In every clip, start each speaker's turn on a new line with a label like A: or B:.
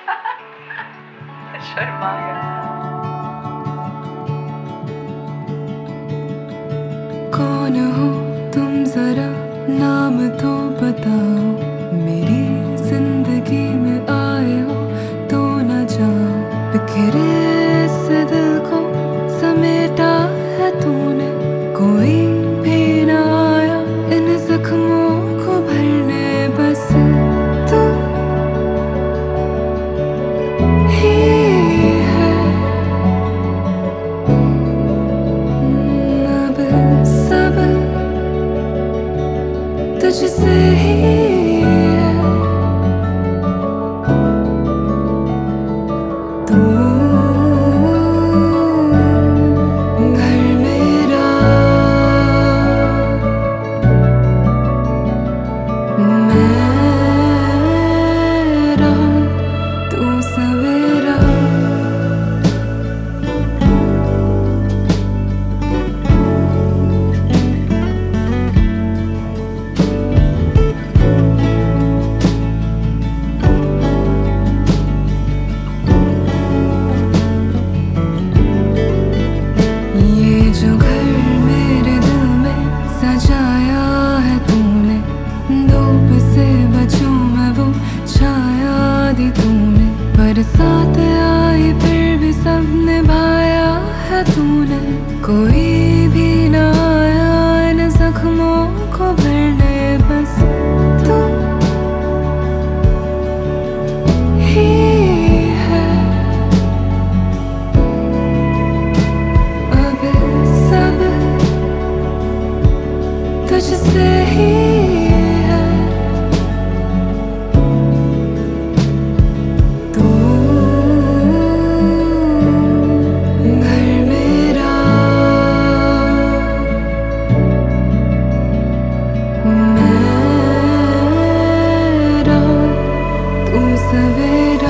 A: शर्मा गया।
B: कौन हो तुम जरा नाम तो बताओ, मेरी जिंदगी में आए हो तो न जाओ। बिखरे इस दिल को समेटा है तूने, कोई भी ना आया इन जख्मों को भरने, बस तू ही है। अब सब तुझसे ही है, तू घर मेरा, मैं रात तू सवेरा। ये जो घर मेरे दिल में सजाया है तूने, धूप से बचूं मैं वो छाया दी तूने, बरसात आई फिर भी सब निभाया है तूने। कोई भी ना आया इन जख्मों को भरने, बस तू ही है। अब सब तुझसे ही है, तू घर मेरा, मैं रात तू सवेरा।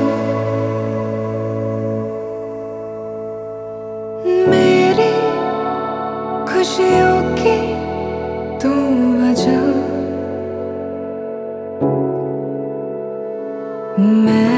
B: मेरी खुशियों की तू वजह, मैं